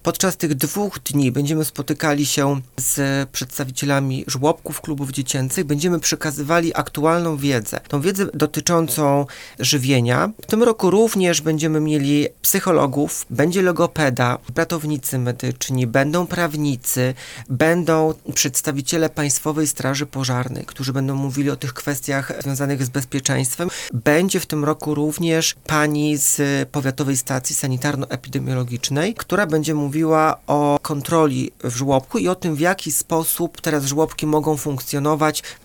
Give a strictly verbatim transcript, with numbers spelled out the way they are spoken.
Podczas tych dwóch dni będziemy spotykali się z przedstawicielami żłobków, klubów dziecięcych, będziemy przekazywali aktualną wiedzę, tą wiedzę dotyczącą żywienia. W tym roku również będziemy mieli psychologów, będzie logopeda, ratownicy medyczni, będą prawnicy, będą przedstawiciele Państwowej Straży Pożarnej, którzy będą mówili o tych kwestiach związanych z bezpieczeństwem. Będzie w tym roku również pani z Powiatowej Stacji Sanitarno-Epidemiologicznej, która będzie mówiła o kontroli w żłobku i o tym, w jaki sposób teraz żłobki mogą funkcjonować